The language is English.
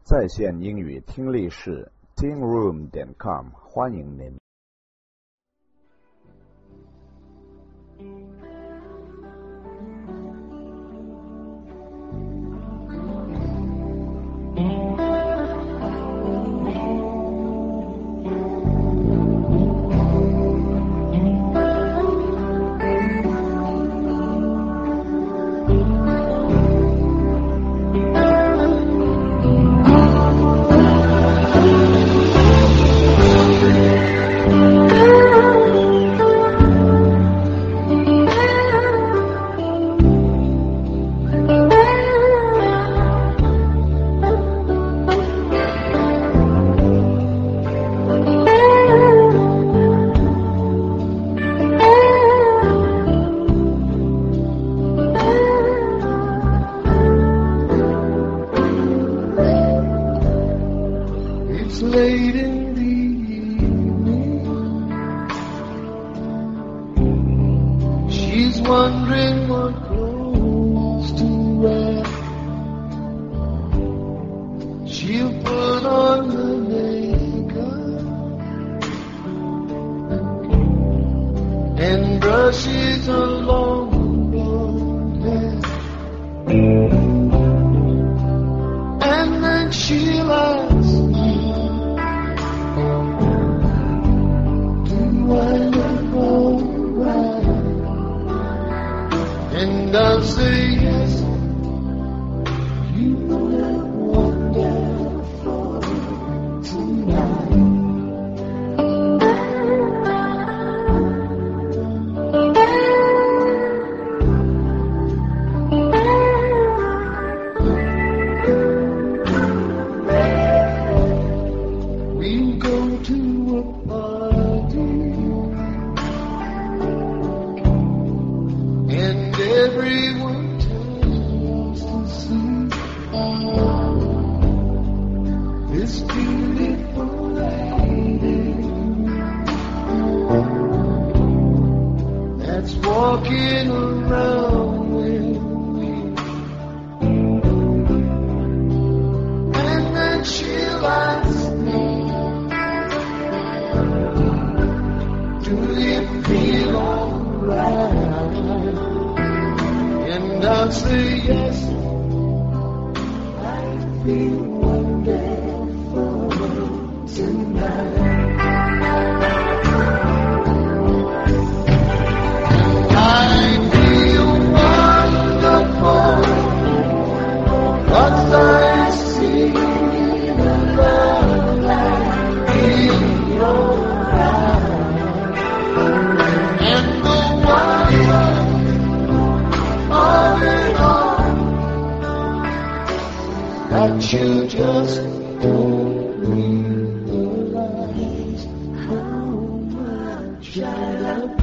在线英语听力室 tingroom.com 欢迎您。 Late in the evening, she's wondering what clothes to wear. She'll put on the makeup and brushes her long blonde hair, and then she'll ask, and I'll say yes. You look wonderful tonight. We'll go to a party, and everyone turns to see this beautiful lady that's walking around with me. And then she'll ask me, do you feel alright? And I'll say yes, I feel wonderful tonight. I feel wonderful, 'cause I see the love in your eyes, and the wonder of it all, that you just don't realize how much I love you.